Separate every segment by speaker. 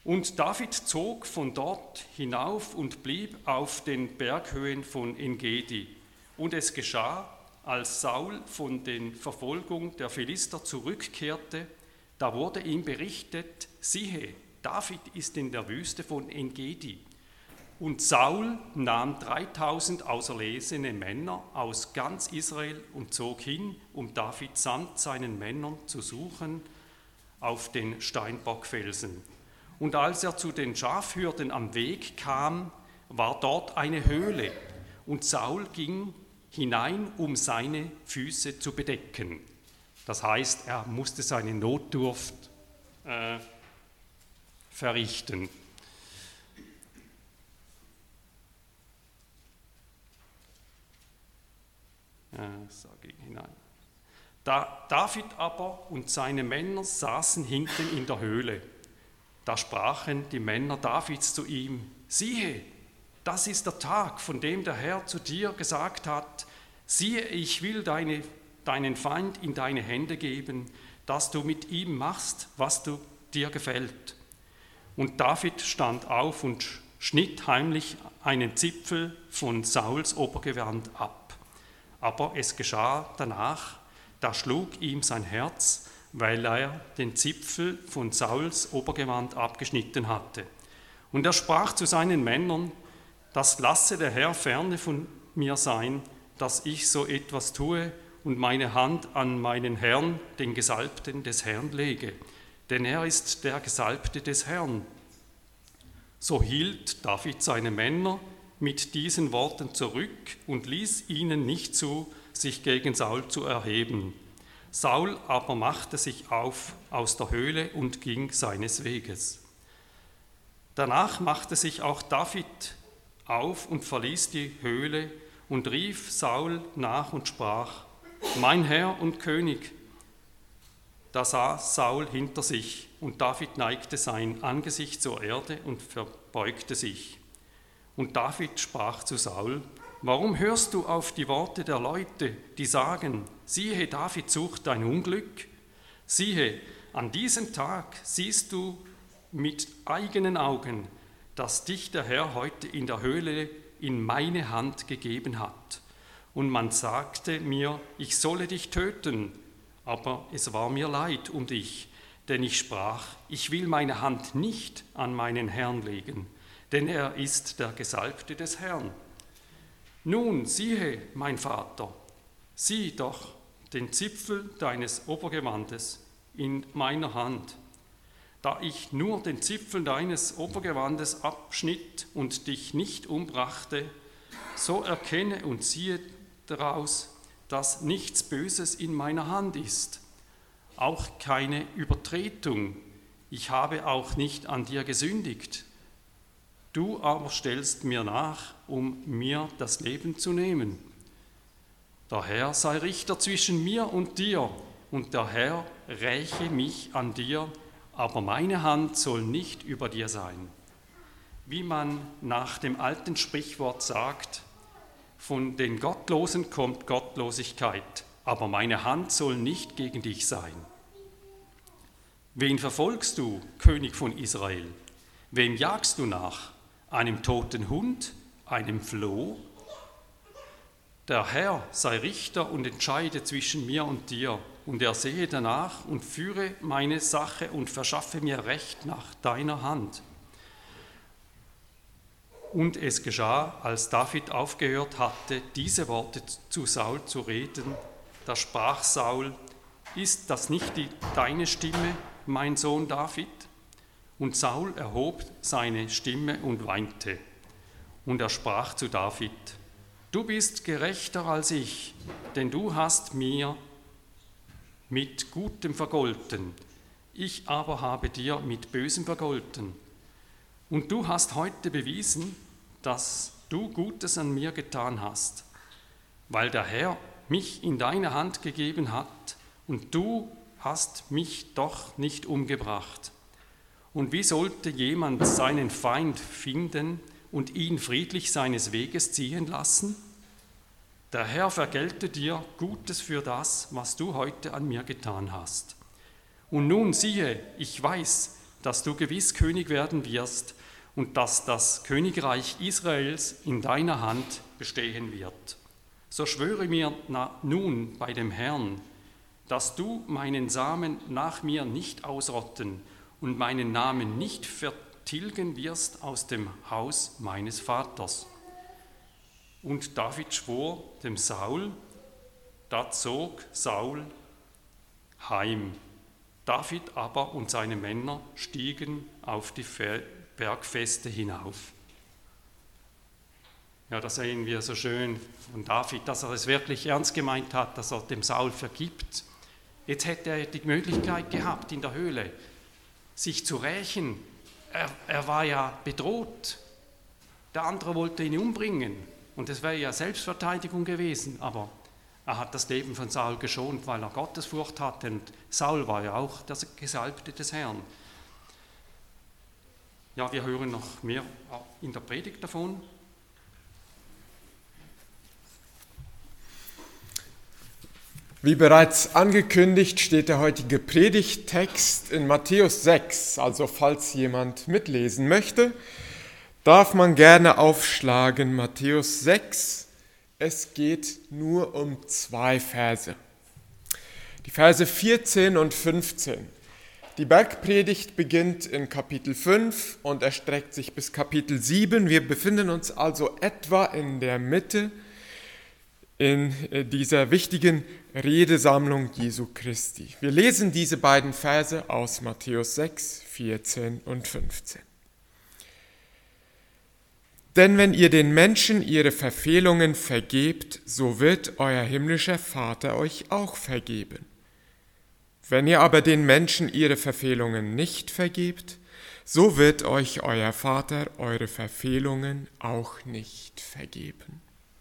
Speaker 1: Und David zog von dort hinauf und blieb auf den Berghöhen von En-Gedi. Und es geschah, als Saul von der Verfolgung der Philister zurückkehrte, da wurde ihm berichtet, siehe, David ist in der Wüste von En-Gedi. Und Saul nahm 3000 auserlesene Männer aus ganz Israel und zog hin, um David samt seinen Männern zu suchen auf den Steinbockfelsen. Und als er zu den Schafhürden am Weg kam, war dort eine Höhle, und Saul ging hinein, um seine Füße zu bedecken. Das heißt, er musste seine Notdurft verrichten. David aber und seine Männer saßen hinten in der Höhle. Da sprachen die Männer Davids zu ihm, siehe, das ist der Tag, von dem der Herr zu dir gesagt hat, siehe, ich will deinen Feind in deine Hände geben, dass du mit ihm machst, was dir gefällt. Und David stand auf und schnitt heimlich einen Zipfel von Sauls Obergewand ab. Aber es geschah danach, da schlug ihm sein Herz, weil er den Zipfel von Sauls Obergewand abgeschnitten hatte. Und er sprach zu seinen Männern, das lasse der Herr ferne von mir sein, dass ich so etwas tue und meine Hand an meinen Herrn, den Gesalbten des Herrn, lege. Denn er ist der Gesalbte des Herrn. So hielt David seine Männer mit diesen Worten zurück und ließ ihnen nicht zu, sich gegen Saul zu erheben. Saul aber machte sich auf aus der Höhle und ging seines Weges. Danach machte sich auch David auf und verließ die Höhle und rief Saul nach und sprach, mein Herr und König. Da sah Saul hinter sich, und David neigte sein Angesicht zur Erde und verbeugte sich. Und David sprach zu Saul, warum hörst du auf die Worte der Leute, die sagen, siehe, David sucht dein Unglück? Siehe, an diesem Tag siehst du mit eigenen Augen, dass dich der Herr heute in der Höhle in meine Hand gegeben hat. Und man sagte mir, ich solle dich töten, aber es war mir leid um dich, denn ich sprach, ich will meine Hand nicht an meinen Herrn legen, denn er ist der Gesalbte des Herrn. Nun, siehe, mein Vater, sieh doch den Zipfel deines Obergewandes in meiner Hand. Da ich nur den Zipfel deines Obergewandes abschnitt und dich nicht umbrachte, so erkenne und siehe daraus, dass nichts Böses in meiner Hand ist, auch keine Übertretung. Ich habe auch nicht an dir gesündigt. Du aber stellst mir nach, um mir das Leben zu nehmen. Der Herr sei Richter zwischen mir und dir, und der Herr räche mich an dir, aber meine Hand soll nicht über dir sein. Wie man nach dem alten Sprichwort sagt, von den Gottlosen kommt Gottlosigkeit, aber meine Hand soll nicht gegen dich sein. Wen verfolgst du, König von Israel? Wem jagst du nach? Einem toten Hund, einem Floh? Der Herr sei Richter und entscheide zwischen mir und dir, und er sehe danach und führe meine Sache und verschaffe mir Recht nach deiner Hand. Und es geschah, als David aufgehört hatte, diese Worte zu Saul zu reden, da sprach Saul, ist das nicht deine Stimme, mein Sohn David? Und Saul erhob seine Stimme und weinte. Und er sprach zu David, du bist gerechter als ich, denn du hast mir mit Gutem vergolten, ich aber habe dir mit Bösem vergolten. Und du hast heute bewiesen, dass du Gutes an mir getan hast, weil der Herr mich in deine Hand gegeben hat und du hast mich doch nicht umgebracht. Und wie sollte jemand seinen Feind finden und ihn friedlich seines Weges ziehen lassen? Der Herr vergelte dir Gutes für das, was du heute an mir getan hast. Und nun siehe, ich weiß, dass du gewiss König werden wirst und dass das Königreich Israels in deiner Hand bestehen wird. So schwöre mir nun bei dem Herrn, dass du meinen Samen nach mir nicht ausrotten und meinen Namen nicht vertilgen wirst aus dem Haus meines Vaters. Und David schwor dem Saul, da zog Saul heim. David aber und seine Männer stiegen auf die Bergfeste hinauf. Ja, da sehen wir so schön von David, dass er es wirklich ernst gemeint hat, dass er dem Saul vergibt. Jetzt hätte er die Möglichkeit gehabt, in der Höhle sich zu rächen. Er war ja bedroht. Der andere wollte ihn umbringen. Und es wäre ja Selbstverteidigung gewesen. Aber er hat das Leben von Saul geschont, weil er Gottesfurcht hatte. Und Saul war ja auch der Gesalbte des Herrn. Ja, wir hören noch mehr in der Predigt davon.
Speaker 2: Wie bereits angekündigt, steht der heutige Predigttext in Matthäus 6. Also falls jemand mitlesen möchte, darf man gerne aufschlagen. Matthäus 6. Es geht nur um 2 Verse. Die Verse 14 und 15. Die Bergpredigt beginnt in Kapitel 5 und erstreckt sich bis Kapitel 7. Wir befinden uns also etwa in der Mitte in dieser wichtigen Redesammlung Jesu Christi. Wir lesen diese beiden Verse aus Matthäus 6, 14 und 15. Denn wenn ihr den Menschen ihre Verfehlungen vergebt, so wird euer himmlischer Vater euch auch vergeben. Wenn ihr aber den Menschen ihre Verfehlungen nicht vergebt, so wird euch euer Vater eure Verfehlungen auch nicht vergeben.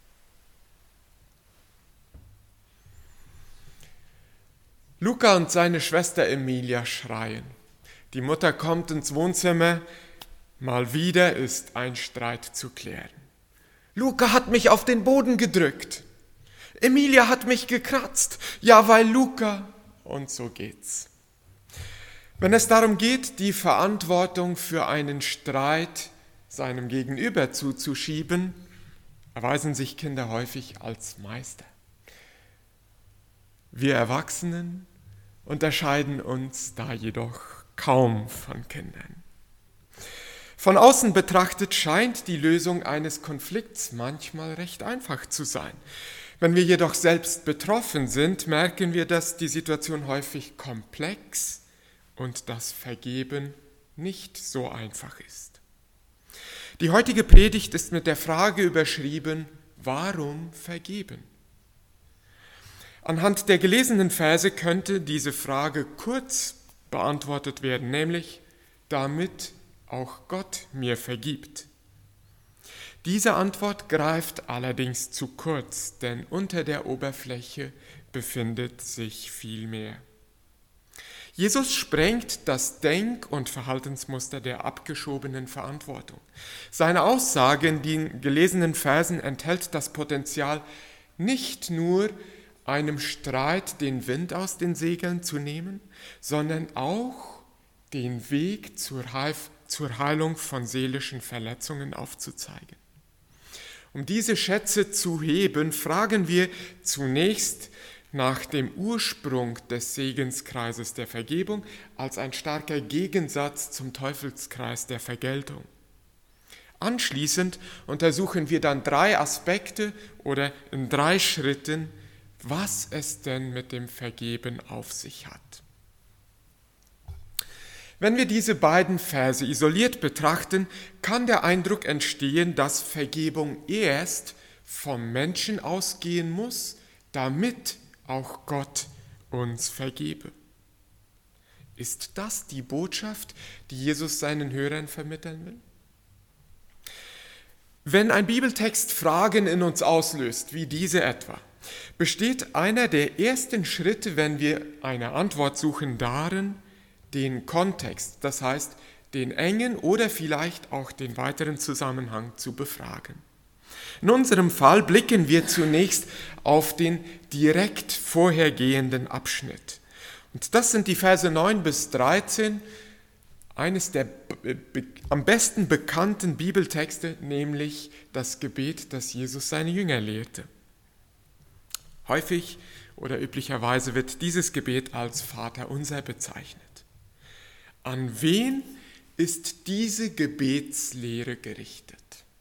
Speaker 2: Luca und seine Schwester Emilia schreien. Die Mutter kommt ins Wohnzimmer. Mal wieder ist ein Streit zu klären. Luca hat mich auf den Boden gedrückt. Emilia hat mich gekratzt. Ja, weil Luca. Und so geht's. Wenn es darum geht, die Verantwortung für einen Streit seinem Gegenüber zuzuschieben, erweisen sich Kinder häufig als Meister. Wir Erwachsenen unterscheiden uns da jedoch kaum von Kindern. Von außen betrachtet scheint die Lösung eines Konflikts manchmal recht einfach zu sein. Wenn wir jedoch selbst betroffen sind, merken wir, dass die Situation häufig komplex und das Vergeben nicht so einfach ist. Die heutige Predigt ist mit der Frage überschrieben, warum vergeben? Anhand der gelesenen Verse könnte diese Frage kurz beantwortet werden, nämlich damit auch Gott mir vergibt. Diese Antwort greift allerdings zu kurz, denn unter der Oberfläche befindet sich viel mehr. Jesus sprengt das Denk- und Verhaltensmuster der abgeschobenen Verantwortung. Seine Aussage in den gelesenen Versen enthält das Potenzial, nicht nur einem Streit den Wind aus den Segeln zu nehmen, sondern auch den Weg zur Heilung von seelischen Verletzungen aufzuzeigen. Um diese Schätze zu heben, fragen wir zunächst nach dem Ursprung des Segenskreises der Vergebung als ein starker Gegensatz zum Teufelskreis der Vergeltung. Anschließend untersuchen wir dann 3 Aspekte oder in 3 Schritten, was es denn mit dem Vergeben auf sich hat. Wenn wir diese beiden Verse isoliert betrachten, kann der Eindruck entstehen, dass Vergebung erst vom Menschen ausgehen muss, damit auch Gott uns vergebe. Ist das die Botschaft, die Jesus seinen Hörern vermitteln will? Wenn ein Bibeltext Fragen in uns auslöst, wie diese etwa, besteht einer der ersten Schritte, wenn wir eine Antwort suchen, darin, den Kontext, das heißt den engen oder vielleicht auch den weiteren Zusammenhang zu befragen. In unserem Fall blicken wir zunächst auf den direkt vorhergehenden Abschnitt. Und das sind die Verse 9 bis 13. eines der am besten bekannten Bibeltexte, nämlich das Gebet, das Jesus seine Jünger lehrte. Häufig oder üblicherweise wird dieses Gebet als Vaterunser bezeichnet. An wen ist diese Gebetslehre gerichtet?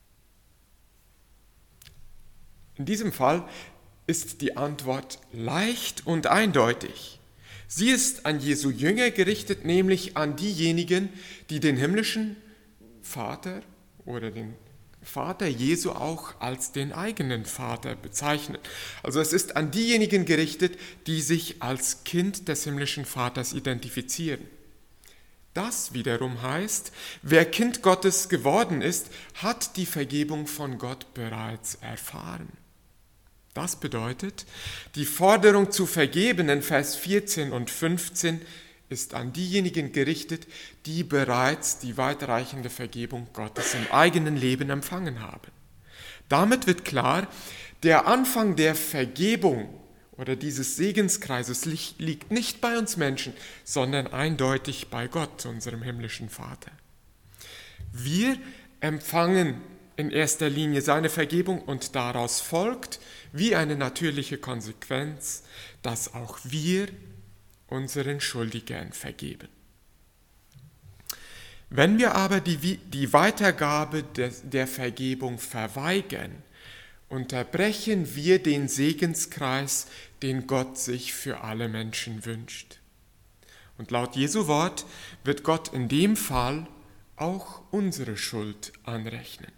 Speaker 2: In diesem Fall ist die Antwort leicht und eindeutig. Sie ist an Jesu Jünger gerichtet, nämlich an diejenigen, die den himmlischen Vater oder den Vater Jesu auch als den eigenen Vater bezeichnen. Also es ist an diejenigen gerichtet, die sich als Kind des himmlischen Vaters identifizieren. Das wiederum heißt, wer Kind Gottes geworden ist, hat die Vergebung von Gott bereits erfahren. Das bedeutet, die Forderung zu vergeben in Vers 14 und 15 ist an diejenigen gerichtet, die bereits die weitreichende Vergebung Gottes im eigenen Leben empfangen haben. Damit wird klar, der Anfang der Vergebung oder dieses Segenskreises liegt nicht bei uns Menschen, sondern eindeutig bei Gott, unserem himmlischen Vater. Wir empfangen in erster Linie seine Vergebung und daraus folgt, wie eine natürliche Konsequenz, dass auch wir unseren Schuldigern vergeben. Wenn wir aber die Weitergabe der Vergebung verweigern, unterbrechen wir den Segenskreis, den Gott sich für alle Menschen wünscht. Und laut Jesu Wort wird Gott in dem Fall auch unsere Schuld anrechnen.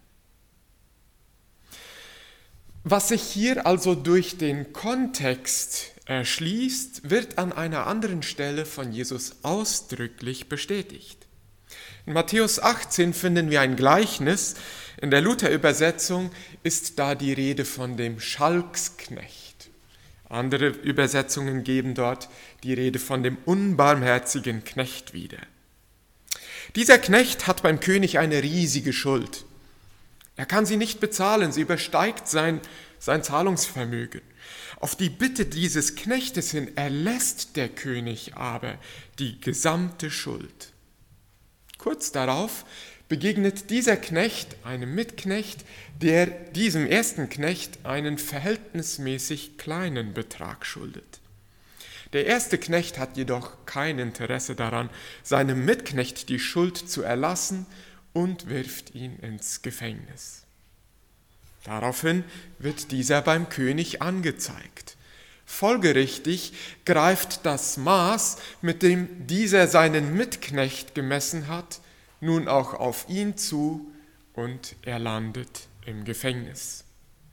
Speaker 2: Was sich hier also durch den Kontext erschließt, wird an einer anderen Stelle von Jesus ausdrücklich bestätigt. In Matthäus 18 finden wir ein Gleichnis. In der Luther-Übersetzung ist da die Rede von dem Schalksknecht. Andere Übersetzungen geben dort die Rede von dem unbarmherzigen Knecht wieder. Dieser Knecht hat beim König eine riesige Schuld. Er kann sie nicht bezahlen, sie übersteigt sein Zahlungsvermögen. Auf die Bitte dieses Knechtes hin erlässt der König aber die gesamte Schuld. Kurz darauf begegnet dieser Knecht einem Mitknecht, der diesem ersten Knecht einen verhältnismäßig kleinen Betrag schuldet. Der erste Knecht hat jedoch kein Interesse daran, seinem Mitknecht die Schuld zu erlassen und wirft ihn ins Gefängnis. Daraufhin wird dieser beim König angezeigt. Folgerichtig greift das Maß, mit dem dieser seinen Mitknecht gemessen hat, nun auch auf ihn zu und er landet im Gefängnis.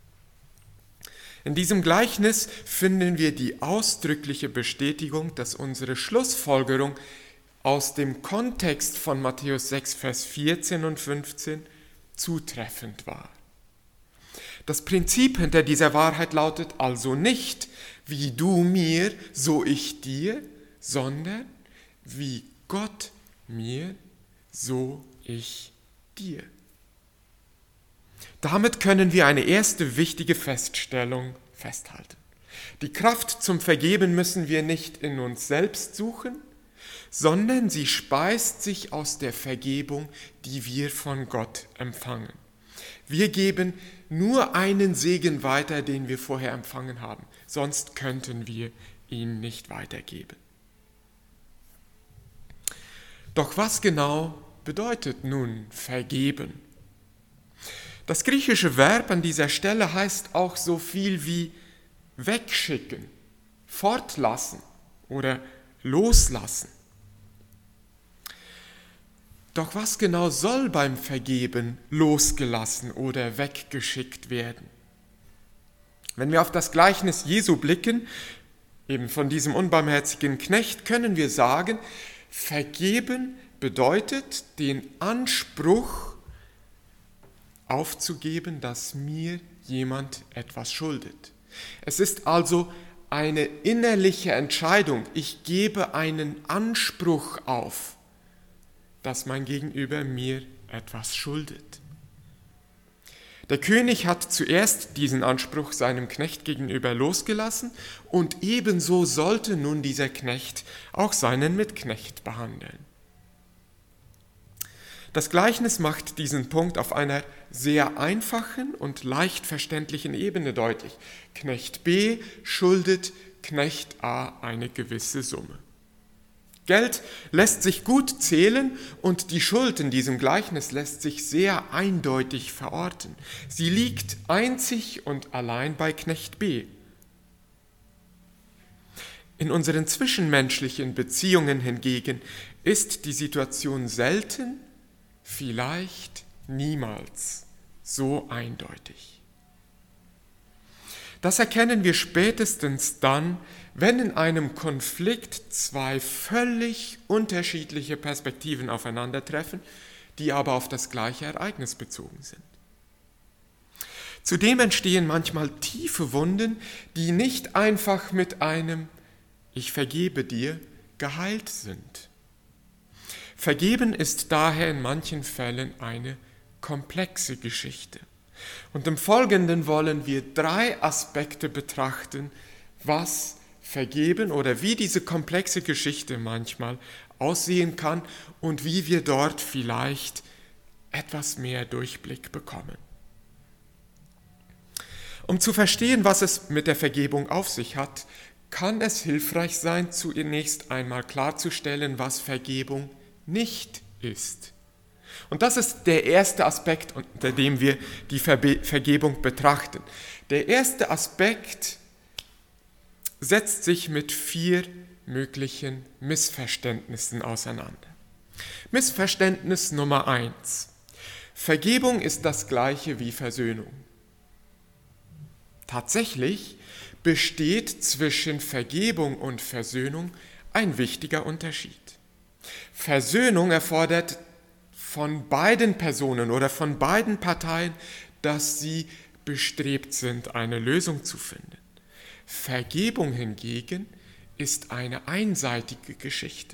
Speaker 2: In diesem Gleichnis finden wir die ausdrückliche Bestätigung, dass unsere Schlussfolgerung aus dem Kontext von Matthäus 6, Vers 14 und 15 zutreffend war. Das Prinzip hinter dieser Wahrheit lautet also nicht, wie du mir, so ich dir, sondern wie Gott mir, so ich dir. Damit können wir eine erste wichtige Feststellung festhalten. Die Kraft zum Vergeben müssen wir nicht in uns selbst suchen, sondern sie speist sich aus der Vergebung, die wir von Gott empfangen. Wir geben nur einen Segen weiter, den wir vorher empfangen haben, sonst könnten wir ihn nicht weitergeben. Doch was genau bedeutet nun vergeben? Das griechische Verb an dieser Stelle heißt auch so viel wie wegschicken, fortlassen oder loslassen. Doch was genau soll beim Vergeben losgelassen oder weggeschickt werden? Wenn wir auf das Gleichnis Jesu blicken, eben von diesem unbarmherzigen Knecht, können wir sagen, vergeben bedeutet, den Anspruch aufzugeben, dass mir jemand etwas schuldet. Es ist also eine innerliche Entscheidung. Ich gebe einen Anspruch auf, dass mein Gegenüber mir etwas schuldet. Der König hat zuerst diesen Anspruch seinem Knecht gegenüber losgelassen und ebenso sollte nun dieser Knecht auch seinen Mitknecht behandeln. Das Gleichnis macht diesen Punkt auf einer sehr einfachen und leicht verständlichen Ebene deutlich. Knecht B schuldet Knecht A eine gewisse Summe. Geld lässt sich gut zählen und die Schuld in diesem Gleichnis lässt sich sehr eindeutig verorten. Sie liegt einzig und allein bei Knecht B. In unseren zwischenmenschlichen Beziehungen hingegen ist die Situation selten, vielleicht niemals so eindeutig. Das erkennen wir spätestens dann, wenn in einem Konflikt zwei völlig unterschiedliche Perspektiven aufeinandertreffen, die aber auf das gleiche Ereignis bezogen sind. Zudem entstehen manchmal tiefe Wunden, die nicht einfach mit einem „Ich vergebe dir“ geheilt sind. Vergeben ist daher in manchen Fällen eine komplexe Geschichte. Und im Folgenden wollen wir 3 Aspekte betrachten, was Vergeben oder wie diese komplexe Geschichte manchmal aussehen kann und wie wir dort vielleicht etwas mehr Durchblick bekommen. Um zu verstehen, was es mit der Vergebung auf sich hat, kann es hilfreich sein, zunächst einmal klarzustellen, was Vergebung nicht ist. Und das ist der erste Aspekt, unter dem wir die Vergebung betrachten. Der erste Aspekt setzt sich mit 4 möglichen Missverständnissen auseinander. Missverständnis Nummer 1. Vergebung ist das gleiche wie Versöhnung. Tatsächlich besteht zwischen Vergebung und Versöhnung ein wichtiger Unterschied. Versöhnung erfordert von beiden Personen oder von beiden Parteien, dass sie bestrebt sind, eine Lösung zu finden. Vergebung hingegen ist eine einseitige Geschichte.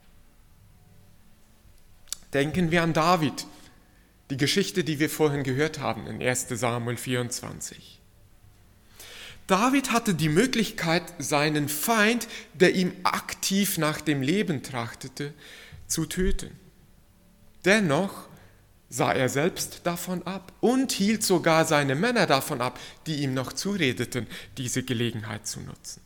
Speaker 2: Denken wir an David, die Geschichte, die wir vorhin gehört haben in 1. Samuel 24. David hatte die Möglichkeit, seinen Feind, der ihm aktiv nach dem Leben trachtete, zu töten. Dennoch sah er selbst davon ab und hielt sogar seine Männer davon ab, die ihm noch zuredeten, diese Gelegenheit zu nutzen.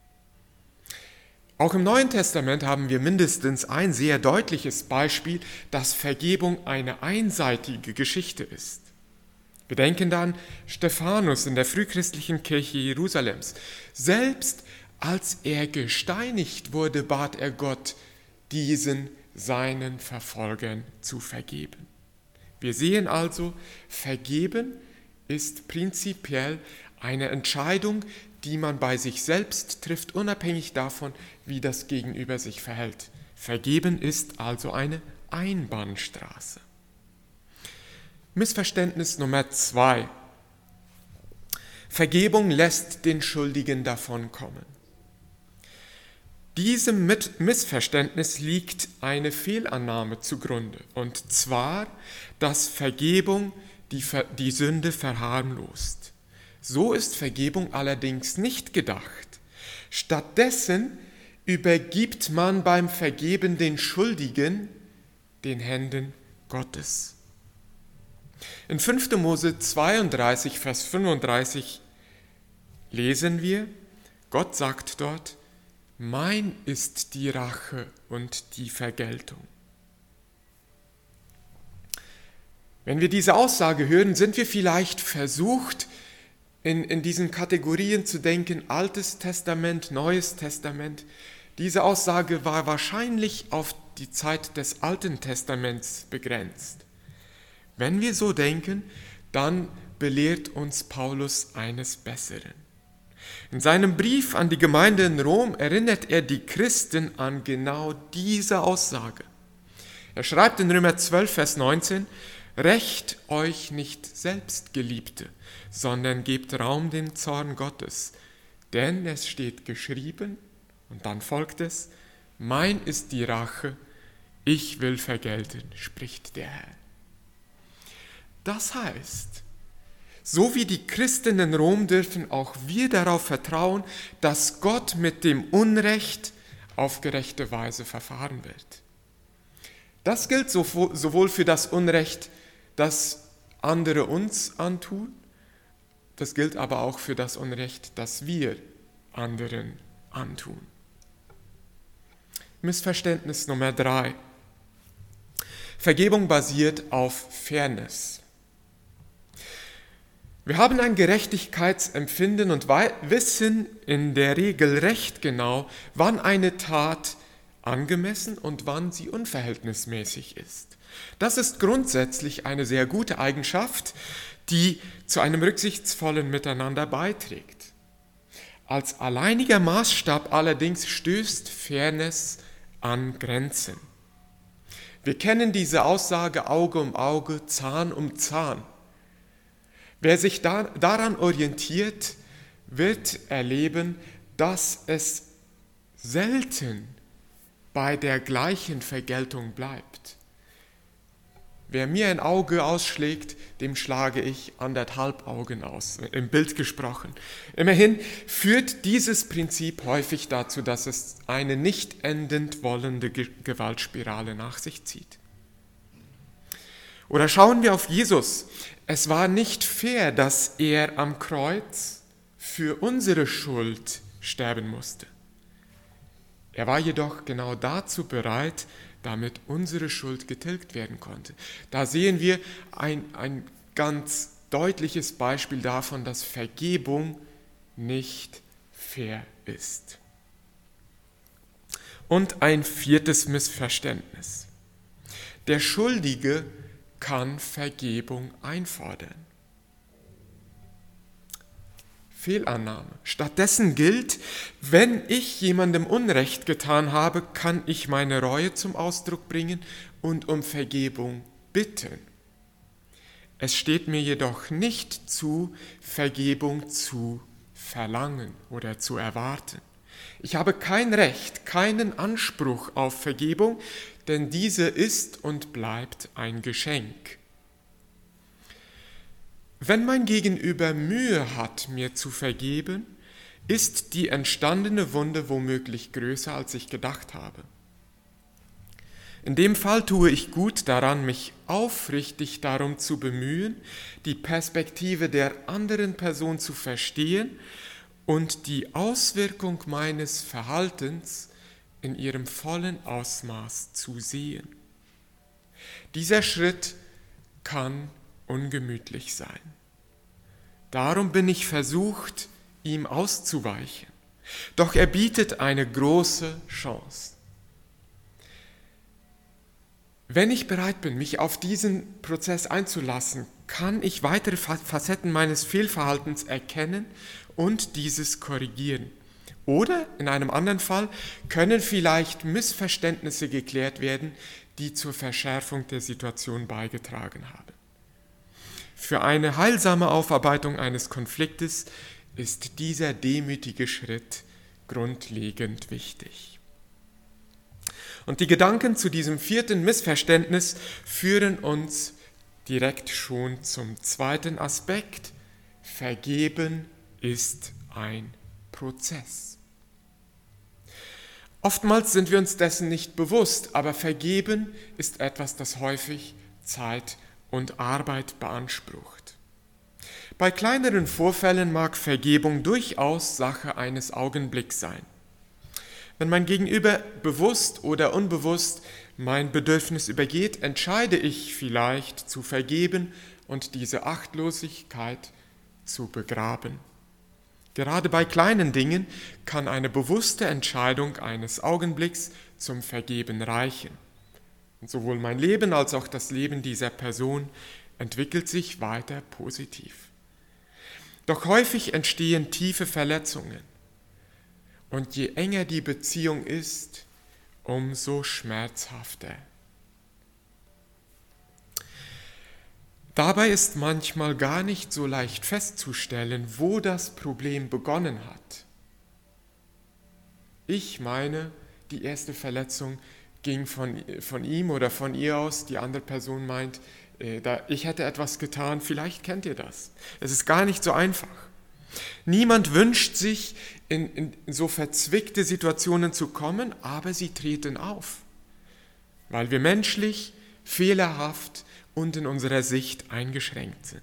Speaker 2: Auch im Neuen Testament haben wir mindestens ein sehr deutliches Beispiel, dass Vergebung eine einseitige Geschichte ist. Wir denken an Stephanus in der frühchristlichen Kirche Jerusalems. Selbst als er gesteinigt wurde, bat er Gott, diesen seinen Verfolgern zu vergeben. Wir sehen also, Vergeben ist prinzipiell eine Entscheidung, die man bei sich selbst trifft, unabhängig davon, wie das Gegenüber sich verhält. Vergeben ist also eine Einbahnstraße. Missverständnis Nummer 2. Vergebung lässt den Schuldigen davonkommen. Diesem Missverständnis liegt eine Fehlannahme zugrunde, und zwar, dass Vergebung die Sünde verharmlost. So ist Vergebung allerdings nicht gedacht. Stattdessen übergibt man beim Vergeben den Schuldigen den Händen Gottes. In 5. Mose 32, Vers 35 lesen wir, Gott sagt dort, mein ist die Rache und die Vergeltung. Wenn wir diese Aussage hören, sind wir vielleicht versucht, in diesen Kategorien zu denken, Altes Testament, Neues Testament. Diese Aussage war wahrscheinlich auf die Zeit des Alten Testaments begrenzt. Wenn wir so denken, dann belehrt uns Paulus eines Besseren. In seinem Brief an die Gemeinde in Rom erinnert er die Christen an genau diese Aussage. Er schreibt in Römer 12, Vers 19, rächt euch nicht selbst, Geliebte, sondern gebt Raum dem Zorn Gottes. Denn es steht geschrieben, und dann folgt es, mein ist die Rache, ich will vergelten, spricht der Herr. Das heißt, so wie die Christen in Rom dürfen auch wir darauf vertrauen, dass Gott mit dem Unrecht auf gerechte Weise verfahren wird. Das gilt sowohl für das Unrecht, das andere uns antun, das gilt aber auch für das Unrecht, das wir anderen antun. Missverständnis Nummer 3. Vergebung basiert auf Fairness. Wir haben ein Gerechtigkeitsempfinden und wissen in der Regel recht genau, wann eine Tat angemessen und wann sie unverhältnismäßig ist. Das ist grundsätzlich eine sehr gute Eigenschaft, die zu einem rücksichtsvollen Miteinander beiträgt. Als alleiniger Maßstab allerdings stößt Fairness an Grenzen. Wir kennen diese Aussage Auge um Auge, Zahn um Zahn. Wer sich daran orientiert, wird erleben, dass es selten bei der gleichen Vergeltung bleibt. Wer mir ein Auge ausschlägt, dem schlage ich 1,5 Augen aus, im Bild gesprochen. Immerhin führt dieses Prinzip häufig dazu, dass es eine nicht endend wollende Gewaltspirale nach sich zieht. Oder schauen wir auf Jesus. Es war nicht fair, dass er am Kreuz für unsere Schuld sterben musste. Er war jedoch genau dazu bereit, damit unsere Schuld getilgt werden konnte. Da sehen wir ein ganz deutliches Beispiel davon, dass Vergebung nicht fair ist. Und ein 4. Missverständnis. Der Schuldige kann Vergebung einfordern. Fehlannahme. Stattdessen gilt, wenn ich jemandem Unrecht getan habe, kann ich meine Reue zum Ausdruck bringen und um Vergebung bitten. Es steht mir jedoch nicht zu, Vergebung zu verlangen oder zu erwarten. Ich habe kein Recht, keinen Anspruch auf Vergebung, denn diese ist und bleibt ein Geschenk. Wenn mein Gegenüber Mühe hat, mir zu vergeben, ist die entstandene Wunde womöglich größer, als ich gedacht habe. In dem Fall tue ich gut daran, mich aufrichtig darum zu bemühen, die Perspektive der anderen Person zu verstehen und die Auswirkung meines Verhaltens in ihrem vollen Ausmaß zu sehen. Dieser Schritt kann ungemütlich sein. Darum bin ich versucht, ihm auszuweichen. Doch er bietet eine große Chance. Wenn ich bereit bin, mich auf diesen Prozess einzulassen, kann ich weitere Facetten meines Fehlverhaltens erkennen und dieses korrigieren. Oder in einem anderen Fall können vielleicht Missverständnisse geklärt werden, die zur Verschärfung der Situation beigetragen haben. Für eine heilsame Aufarbeitung eines Konfliktes ist dieser demütige Schritt grundlegend wichtig. Und die Gedanken zu diesem 4. Missverständnis führen uns direkt schon zum 2. Aspekt. Vergeben ist ein Prozess. Oftmals sind wir uns dessen nicht bewusst, aber Vergeben ist etwas, das häufig Zeit und Arbeit beansprucht. Bei kleineren Vorfällen mag Vergebung durchaus Sache eines Augenblicks sein. Wenn mein Gegenüber bewusst oder unbewusst mein Bedürfnis übergeht, entscheide ich vielleicht zu vergeben und diese Achtlosigkeit zu begraben. Gerade bei kleinen Dingen kann eine bewusste Entscheidung eines Augenblicks zum Vergeben reichen. Und sowohl mein Leben als auch das Leben dieser Person entwickelt sich weiter positiv. Doch häufig entstehen tiefe Verletzungen. Und je enger die Beziehung ist, umso schmerzhafter. Dabei ist manchmal gar nicht so leicht festzustellen, wo das Problem begonnen hat. Ich meine, die erste Verletzung ging von ihm oder von ihr aus, die andere Person meint, ich hätte etwas getan, vielleicht kennt ihr das. Es ist gar nicht so einfach. Niemand wünscht sich, in so verzwickte Situationen zu kommen, aber sie treten auf. weil wir menschlich, fehlerhaft und in unserer Sicht eingeschränkt sind.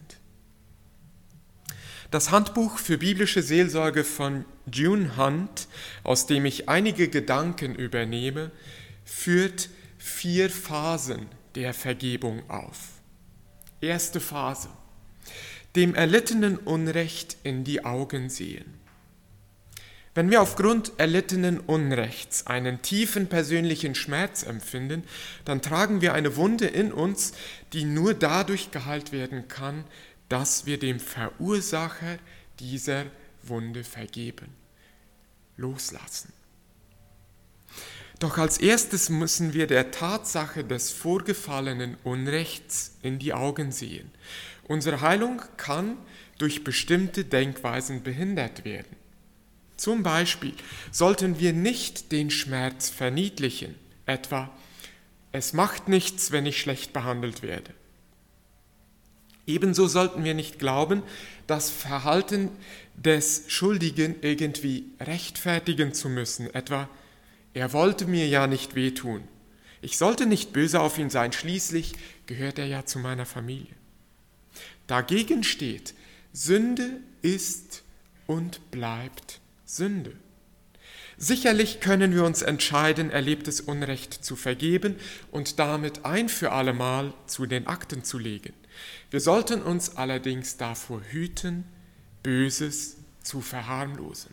Speaker 2: Das Handbuch für biblische Seelsorge von June Hunt, aus dem ich einige Gedanken übernehme, führt 4 Phasen der Vergebung auf. Erste Phase: dem erlittenen Unrecht in die Augen sehen. Wenn wir aufgrund erlittenen Unrechts einen tiefen persönlichen Schmerz empfinden, dann tragen wir eine Wunde in uns, die nur dadurch geheilt werden kann, dass wir dem Verursacher dieser Wunde vergeben, loslassen. Doch als erstes müssen wir der Tatsache des vorgefallenen Unrechts in die Augen sehen. Unsere Heilung kann durch bestimmte Denkweisen behindert werden. Zum Beispiel sollten wir nicht den Schmerz verniedlichen, etwa: es macht nichts, wenn ich schlecht behandelt werde. Ebenso sollten wir nicht glauben, das Verhalten des Schuldigen irgendwie rechtfertigen zu müssen, etwa: er wollte mir ja nicht wehtun. Ich sollte nicht böse auf ihn sein, schließlich gehört er ja zu meiner Familie. Dagegen steht: Sünde ist und bleibt Sünde. Sicherlich können wir uns entscheiden, erlebtes Unrecht zu vergeben und damit ein für allemal zu den Akten zu legen. Wir sollten uns allerdings davor hüten, Böses zu verharmlosen.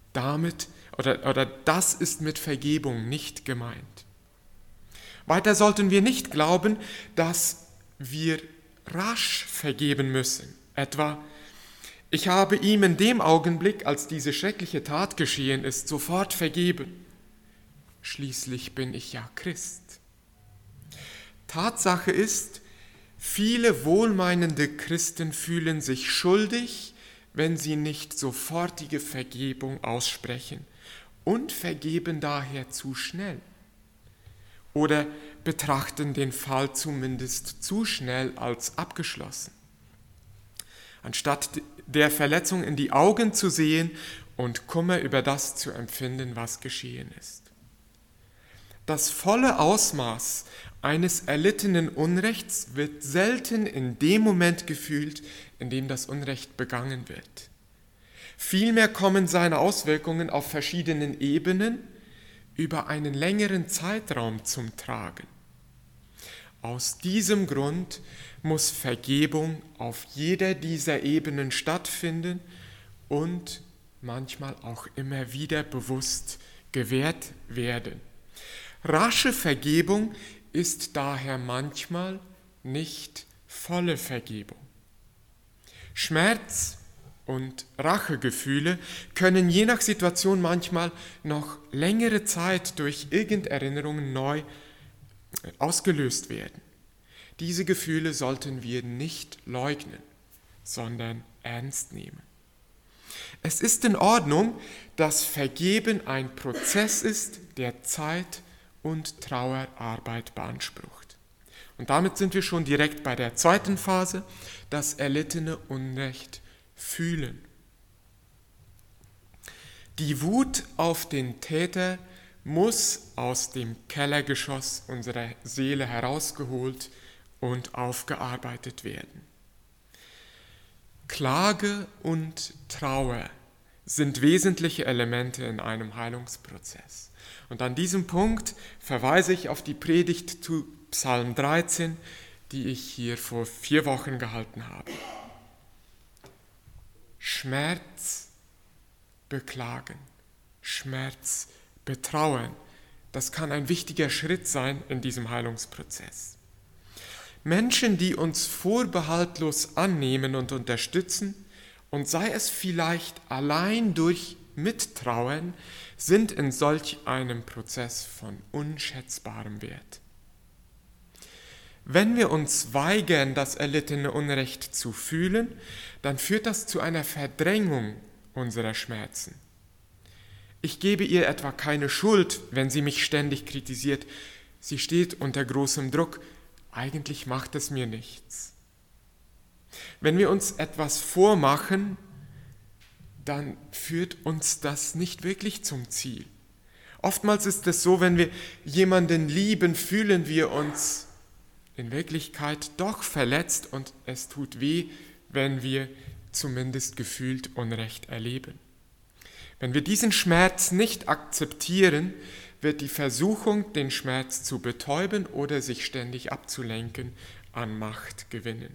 Speaker 2: Das ist mit Vergebung nicht gemeint. Weiter sollten wir nicht glauben, dass wir rasch vergeben müssen. Etwa: ich habe ihm in dem Augenblick, als diese schreckliche Tat geschehen ist, sofort vergeben. Schließlich bin ich ja Christ. Tatsache ist, viele wohlmeinende Christen fühlen sich schuldig, wenn sie nicht sofortige Vergebung aussprechen und vergeben daher zu schnell oder betrachten den Fall zumindest zu schnell als abgeschlossen. Anstatt der Verletzung in die Augen zu sehen und Kummer über das zu empfinden, was geschehen ist. Das volle Ausmaß eines erlittenen Unrechts wird selten in dem Moment gefühlt, in dem das Unrecht begangen wird. Vielmehr kommen seine Auswirkungen auf verschiedenen Ebenen über einen längeren Zeitraum zum Tragen. Aus diesem Grund muss Vergebung auf jeder dieser Ebenen stattfinden und manchmal auch immer wieder bewusst gewährt werden. Rasche Vergebung ist daher manchmal nicht volle Vergebung. Schmerz und Rachegefühle können je nach Situation manchmal noch längere Zeit durch Erinnerungen neu ausgelöst werden. Diese Gefühle sollten wir nicht leugnen, sondern ernst nehmen. Es ist in Ordnung, dass Vergeben ein Prozess ist, der Zeit und Trauerarbeit beansprucht. Und damit sind wir schon direkt bei der zweiten Phase, das erlittene Unrecht fühlen. Die Wut auf den Täter muss aus dem Kellergeschoss unserer Seele herausgeholt und aufgearbeitet werden. Klage und Trauer sind wesentliche Elemente in einem Heilungsprozess. Und an diesem Punkt verweise ich auf die Predigt zu Psalm 13, die ich hier vor 4 Wochen gehalten habe. Schmerz beklagen, Schmerz betrauern, das kann ein wichtiger Schritt sein in diesem Heilungsprozess. Menschen, die uns vorbehaltlos annehmen und unterstützen, und sei es vielleicht allein durch Mittrauern, sind in solch einem Prozess von unschätzbarem Wert. Wenn wir uns weigern, das erlittene Unrecht zu fühlen, dann führt das zu einer Verdrängung unserer Schmerzen. Ich gebe ihr etwa keine Schuld, wenn sie mich ständig kritisiert. Sie steht unter großem Druck. Eigentlich macht es mir nichts. Wenn wir uns etwas vormachen, dann führt uns das nicht wirklich zum Ziel. Oftmals ist es so, wenn wir jemanden lieben, fühlen wir uns in Wirklichkeit doch verletzt und es tut weh, wenn wir zumindest gefühlt Unrecht erleben. Wenn wir diesen Schmerz nicht akzeptieren, wird die Versuchung, den Schmerz zu betäuben oder sich ständig abzulenken, an Macht gewinnen.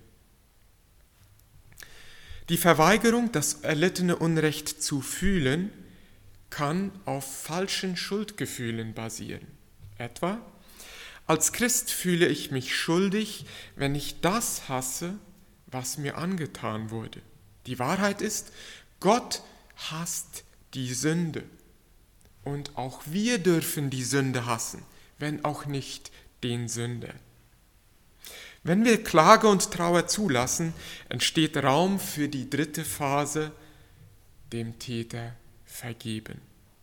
Speaker 2: Die Verweigerung, das erlittene Unrecht zu fühlen, kann auf falschen Schuldgefühlen basieren. Etwa, als Christ fühle ich mich schuldig, wenn ich das hasse, was mir angetan wurde. Die Wahrheit ist, Gott hasst die Sünde. Und auch wir dürfen die Sünde hassen, wenn auch nicht den Sünder. Wenn wir Klage und Trauer zulassen, entsteht Raum für die dritte Phase, dem Täter vergeben.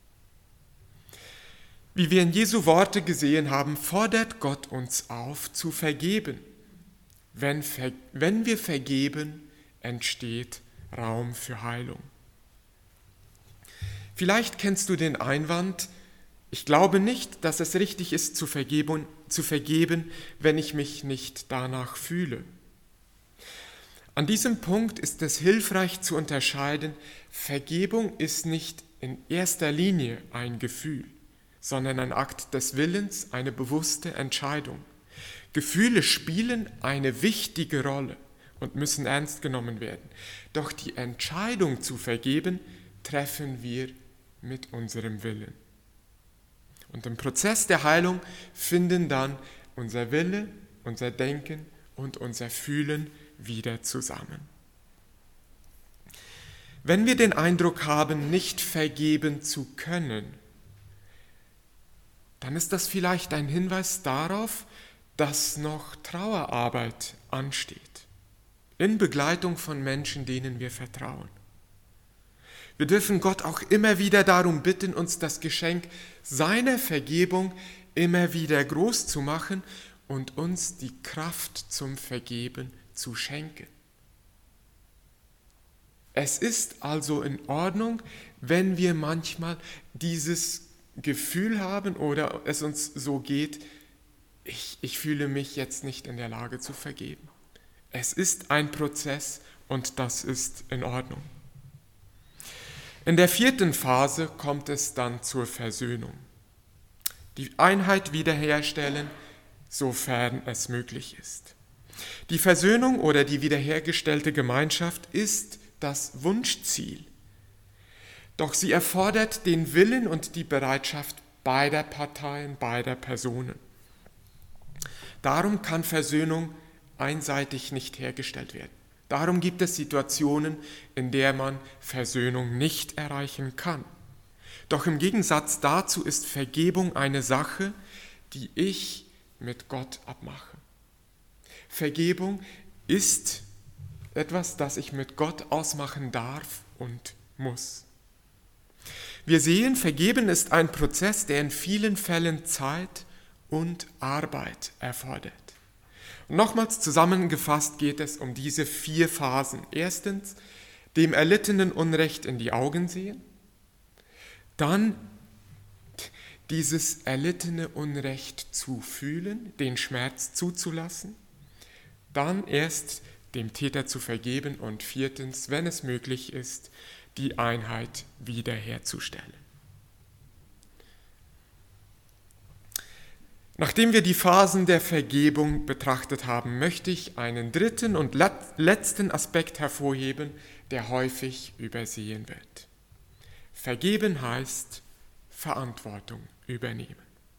Speaker 2: Wie wir in Jesu Worte gesehen haben, fordert Gott uns auf, zu vergeben. Wenn wir vergeben, entsteht Raum für Heilung. Vielleicht kennst du den Einwand, ich glaube nicht, dass es richtig ist, zu vergeben, wenn ich mich nicht danach fühle. An diesem Punkt ist es hilfreich zu unterscheiden, Vergebung ist nicht in erster Linie ein Gefühl, sondern ein Akt des Willens, eine bewusste Entscheidung. Gefühle spielen eine wichtige Rolle und müssen ernst genommen werden. Doch die Entscheidung zu vergeben, treffen wir mit unserem Willen. Und im Prozess der Heilung finden dann unser Wille, unser Denken und unser Fühlen wieder zusammen. Wenn wir den Eindruck haben, nicht vergeben zu können, dann ist das vielleicht ein Hinweis darauf, dass noch Trauerarbeit ansteht, in Begleitung von Menschen, denen wir vertrauen. Wir dürfen Gott auch immer wieder darum bitten, uns das Geschenk seiner Vergebung immer wieder groß zu machen und uns die Kraft zum Vergeben zu schenken. Es ist also in Ordnung, wenn wir manchmal dieses Gefühl haben oder es uns so geht, ich fühle mich jetzt nicht in der Lage zu vergeben. Es ist ein Prozess und das ist in Ordnung. In der vierten Phase kommt es dann zur Versöhnung. Die Einheit wiederherstellen, sofern es möglich ist. Die Versöhnung oder die wiederhergestellte Gemeinschaft ist das Wunschziel. Doch sie erfordert den Willen und die Bereitschaft beider Parteien, beider Personen. Darum kann Versöhnung einseitig nicht hergestellt werden. Darum gibt es Situationen, in der man Versöhnung nicht erreichen kann. Doch im Gegensatz dazu ist Vergebung eine Sache, die ich mit Gott abmache. Vergebung ist etwas, das ich mit Gott ausmachen darf und muss. Wir sehen, Vergeben ist ein Prozess, der in vielen Fällen Zeit und Arbeit erfordert. Und nochmals zusammengefasst geht es um diese 4 Phasen. Erstens, dem erlittenen Unrecht in die Augen sehen. Dann dieses erlittene Unrecht zu fühlen, den Schmerz zuzulassen. Dann erst dem Täter zu vergeben und 4., wenn es möglich ist, die Einheit wiederherzustellen. Nachdem wir die Phasen der Vergebung betrachtet haben, möchte ich einen dritten und letzten Aspekt hervorheben, der häufig übersehen wird. Vergeben heißt Verantwortung übernehmen.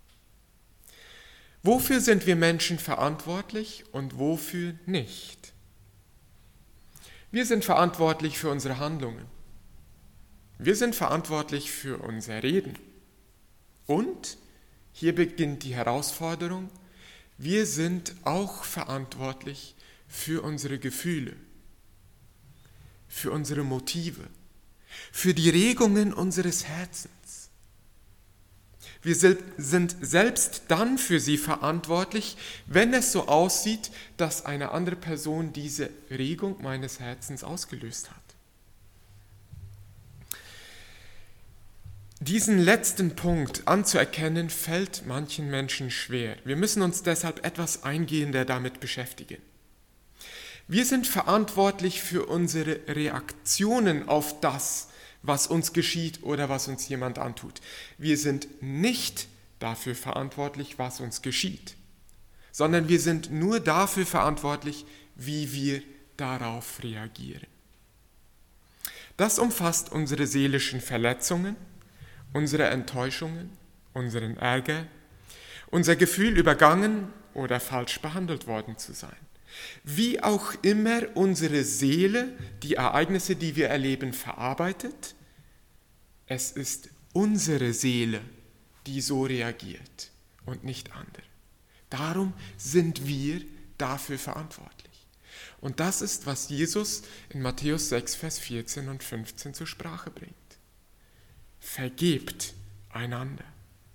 Speaker 2: Wofür sind wir Menschen verantwortlich und wofür nicht? Wir sind verantwortlich für unsere Handlungen. Wir sind verantwortlich für unser Reden. Und hier beginnt die Herausforderung, wir sind auch verantwortlich für unsere Gefühle, für unsere Motive, für die Regungen unseres Herzens. Wir sind selbst dann für sie verantwortlich, wenn es so aussieht, dass eine andere Person diese Regung meines Herzens ausgelöst hat. Diesen letzten Punkt anzuerkennen, fällt manchen Menschen schwer. Wir müssen uns deshalb etwas eingehender damit beschäftigen. Wir sind verantwortlich für unsere Reaktionen auf das, was uns geschieht oder was uns jemand antut. Wir sind nicht dafür verantwortlich, was uns geschieht, sondern wir sind nur dafür verantwortlich, wie wir darauf reagieren. Das umfasst unsere seelischen Verletzungen, unsere Enttäuschungen, unseren Ärger, unser Gefühl, übergangen oder falsch behandelt worden zu sein. Wie auch immer unsere Seele die Ereignisse, die wir erleben, verarbeitet, es ist unsere Seele, die so reagiert und nicht andere. Darum sind wir dafür verantwortlich. Und das ist, was Jesus in Matthäus 6, Vers 14 und 15 zur Sprache bringt. Vergebt einander.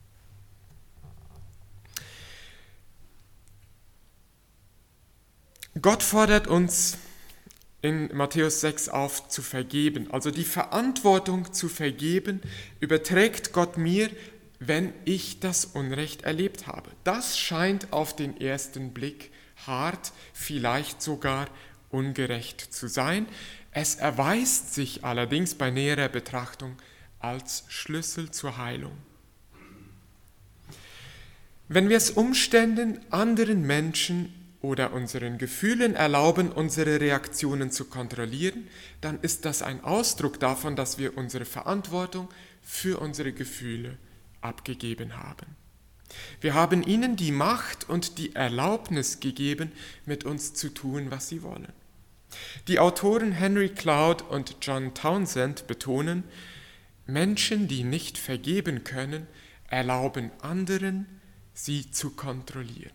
Speaker 2: Gott fordert uns in Matthäus 6 auf, zu vergeben. Also die Verantwortung zu vergeben überträgt Gott mir, wenn ich das Unrecht erlebt habe. Das scheint auf den ersten Blick hart, vielleicht sogar ungerecht zu sein. Es erweist sich allerdings bei näherer Betrachtung als Schlüssel zur Heilung. Wenn wir es Umständen, anderen Menschen oder unseren Gefühlen erlauben, unsere Reaktionen zu kontrollieren, dann ist das ein Ausdruck davon, dass wir unsere Verantwortung für unsere Gefühle abgegeben haben. Wir haben ihnen die Macht und die Erlaubnis gegeben, mit uns zu tun, was sie wollen. Die Autoren Henry Cloud und John Townsend betonen, Menschen, die nicht vergeben können, erlauben anderen, sie zu kontrollieren.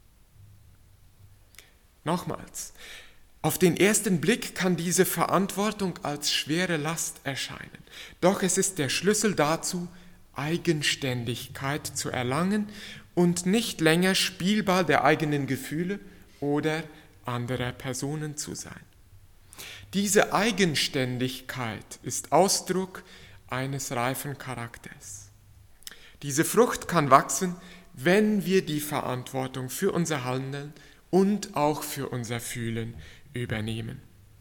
Speaker 2: Nochmals, auf den ersten Blick kann diese Verantwortung als schwere Last erscheinen. Doch es ist der Schlüssel dazu, Eigenständigkeit zu erlangen und nicht länger Spielball der eigenen Gefühle oder anderer Personen zu sein. Diese Eigenständigkeit ist Ausdruck eines reifen Charakters. Diese Frucht kann wachsen, wenn wir die Verantwortung für unser Handeln und auch für unser Fühlen übernehmen.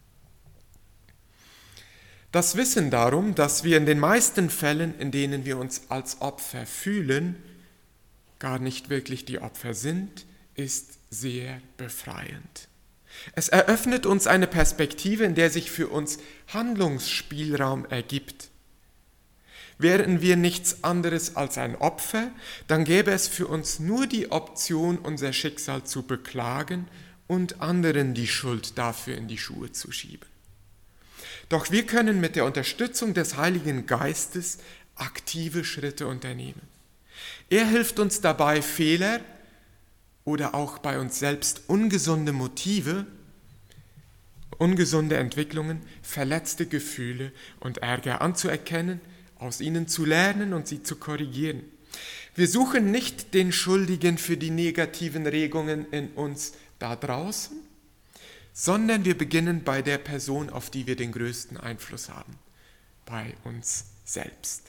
Speaker 2: Das Wissen darum, dass wir in den meisten Fällen, in denen wir uns als Opfer fühlen, gar nicht wirklich die Opfer sind, ist sehr befreiend. Es eröffnet uns eine Perspektive, in der sich für uns Handlungsspielraum ergibt. Wären wir nichts anderes als ein Opfer, dann gäbe es für uns nur die Option, unser Schicksal zu beklagen und anderen die Schuld dafür in die Schuhe zu schieben. Doch wir können mit der Unterstützung des Heiligen Geistes aktive Schritte unternehmen. Er hilft uns dabei, Fehler oder auch bei uns selbst ungesunde Motive, ungesunde Entwicklungen, verletzte Gefühle und Ärger anzuerkennen, aus ihnen zu lernen und sie zu korrigieren. Wir suchen nicht den Schuldigen für die negativen Regungen in uns da draußen, sondern wir beginnen bei der Person, auf die wir den größten Einfluss haben, bei uns selbst.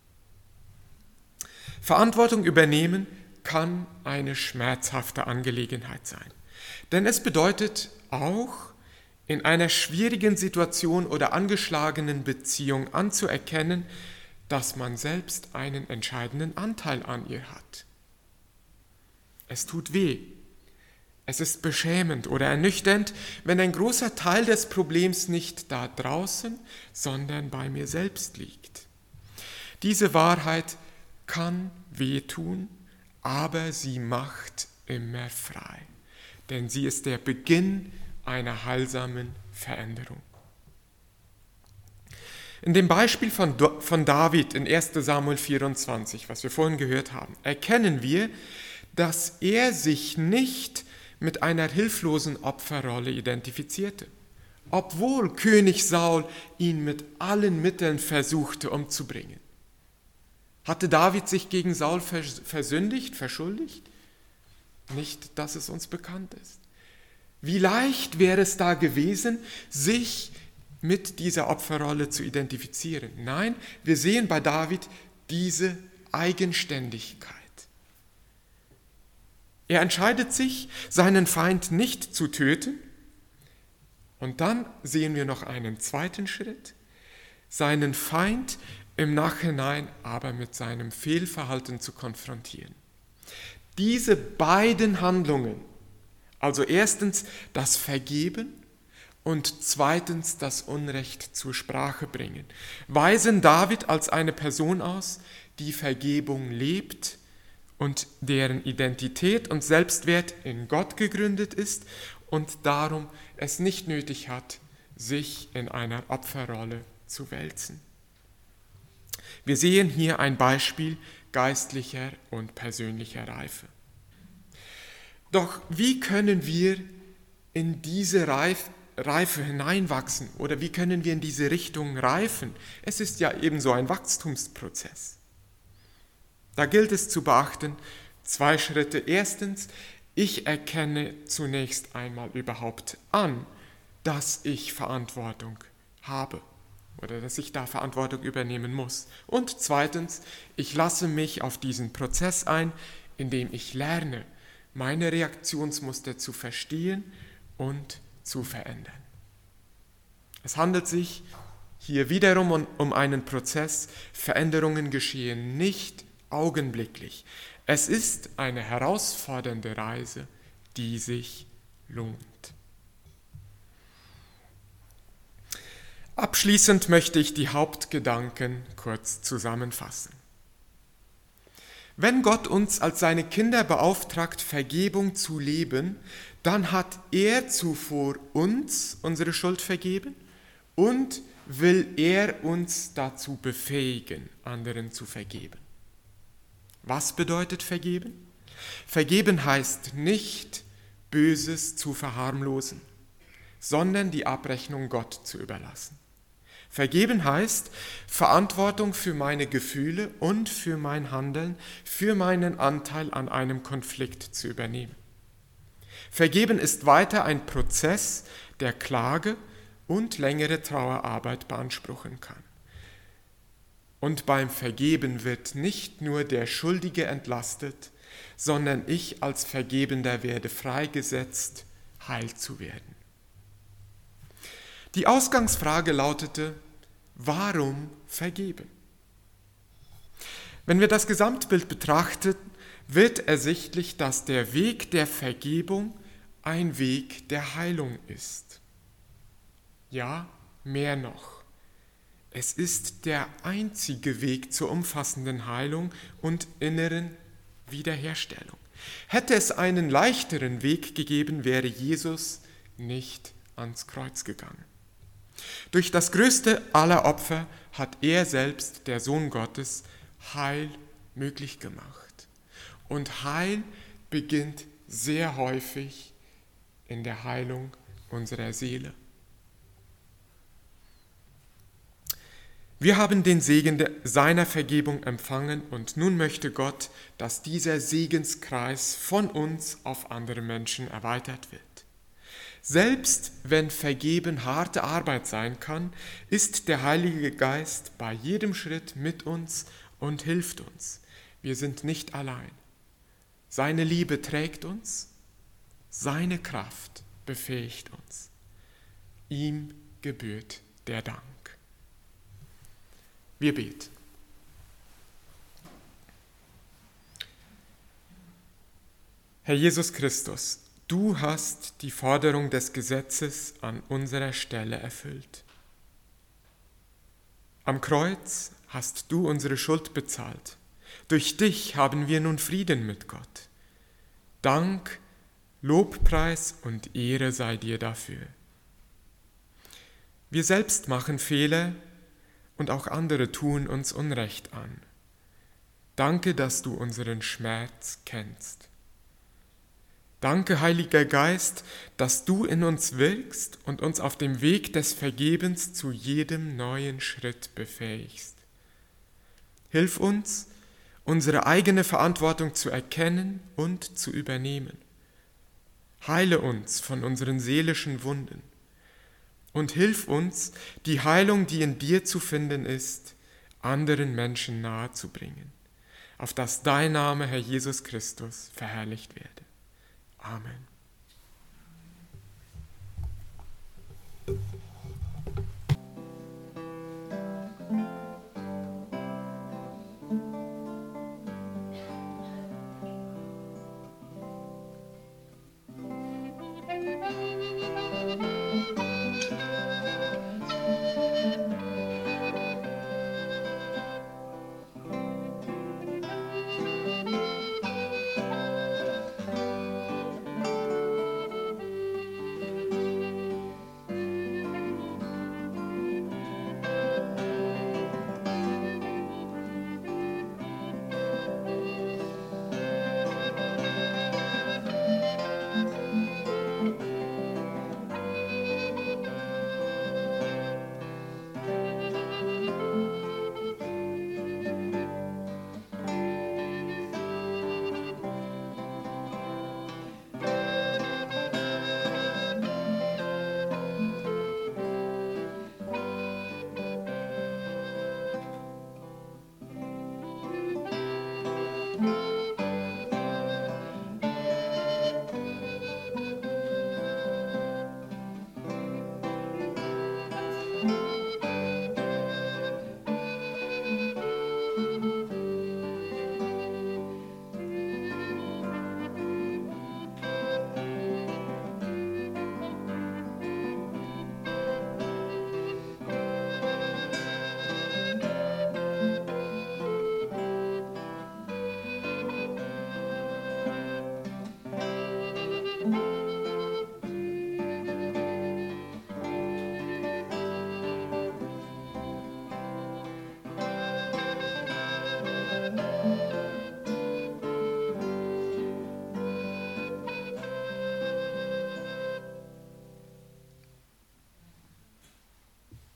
Speaker 2: Verantwortung übernehmen kann eine schmerzhafte Angelegenheit sein, denn es bedeutet auch, in einer schwierigen Situation oder angeschlagenen Beziehung anzuerkennen, dass man selbst einen entscheidenden Anteil an ihr hat. Es tut weh. Es ist beschämend oder ernüchternd, wenn ein großer Teil des Problems nicht da draußen, sondern bei mir selbst liegt. Diese Wahrheit kann wehtun, aber sie macht immer frei, denn sie ist der Beginn einer heilsamen Veränderung. In dem Beispiel von David in 1. Samuel 24, was wir vorhin gehört haben, erkennen wir, dass er sich nicht mit einer hilflosen Opferrolle identifizierte, obwohl König Saul ihn mit allen Mitteln versuchte umzubringen. Hatte David sich gegen Saul versündigt, verschuldigt? Nicht, dass es uns bekannt ist. Wie leicht wäre es da gewesen, sich mit dieser Opferrolle zu identifizieren. Nein, wir sehen bei David, diese Eigenständigkeit. Er entscheidet sich, seinen Feind nicht zu töten. Und dann sehen wir noch einen zweiten Schritt, seinen Feind im Nachhinein aber mit seinem Fehlverhalten zu konfrontieren. Diese beiden Handlungen, also erstens das Vergeben und zweitens das Unrecht zur Sprache bringen, weisen David als eine Person aus, die Vergebung lebt und deren Identität und Selbstwert in Gott gegründet ist und darum es nicht nötig hat, sich in einer Opferrolle zu wälzen. Wir sehen hier ein Beispiel geistlicher und persönlicher Reife. Doch wie können wir in diese Reife hineinwachsen oder wie können wir in diese Richtung reifen? Es ist ja ebenso ein Wachstumsprozess. Da gilt es zu beachten, 2 Schritte. Erstens, ich erkenne zunächst einmal überhaupt an, dass ich Verantwortung habe oder dass ich da Verantwortung übernehmen muss. Und zweitens, ich lasse mich auf diesen Prozess ein, indem ich lerne, meine Reaktionsmuster zu verstehen und zu verändern. Es handelt sich hier wiederum um einen Prozess. Veränderungen geschehen nicht augenblicklich. Es ist eine herausfordernde Reise, die sich lohnt. Abschließend möchte ich die Hauptgedanken kurz zusammenfassen. Wenn Gott uns als seine Kinder beauftragt, Vergebung zu leben, dann hat er zuvor uns unsere Schuld vergeben und will er uns dazu befähigen, anderen zu vergeben. Was bedeutet vergeben? Vergeben heißt nicht, Böses zu verharmlosen, sondern die Abrechnung Gott zu überlassen. Vergeben heißt, Verantwortung für meine Gefühle und für mein Handeln, für meinen Anteil an einem Konflikt zu übernehmen. Vergeben ist weiter ein Prozess, der Klage und längere Trauerarbeit beanspruchen kann. Und beim Vergeben wird nicht nur der Schuldige entlastet, sondern ich als Vergebender werde freigesetzt, heil zu werden. Die Ausgangsfrage lautete, warum vergeben? Wenn wir das Gesamtbild betrachten, wird ersichtlich, dass der Weg der Vergebung ein Weg der Heilung ist. Ja, mehr noch. Es ist der einzige Weg zur umfassenden Heilung und inneren Wiederherstellung. Hätte es einen leichteren Weg gegeben, wäre Jesus nicht ans Kreuz gegangen. Durch das größte aller Opfer hat er selbst, der Sohn Gottes, Heil möglich gemacht. Und Heil beginnt sehr häufig in der Heilung unserer Seele. Wir haben den Segen seiner Vergebung empfangen und nun möchte Gott, dass dieser Segenskreis von uns auf andere Menschen erweitert wird. Selbst wenn Vergeben harte Arbeit sein kann, ist der Heilige Geist bei jedem Schritt mit uns und hilft uns. Wir sind nicht allein. Seine Liebe trägt uns, seine Kraft befähigt uns. Ihm gebührt der Dank. Wir beten. Herr Jesus Christus, du hast die Forderung des Gesetzes an unserer Stelle erfüllt. Am Kreuz hast du unsere Schuld bezahlt. Durch dich haben wir nun Frieden mit Gott. Dank, Lobpreis und Ehre sei dir dafür. Wir selbst machen Fehler und auch andere tun uns Unrecht an. Danke, dass du unseren Schmerz kennst. Danke, Heiliger Geist, dass du in uns wirkst und uns auf dem Weg des Vergebens zu jedem neuen Schritt befähigst. Hilf uns, unsere eigene Verantwortung zu erkennen und zu übernehmen. Heile uns von unseren seelischen Wunden und hilf uns, die Heilung, die in dir zu finden ist, anderen Menschen nahezubringen, auf dass dein Name, Herr Jesus Christus, verherrlicht werde. Amen.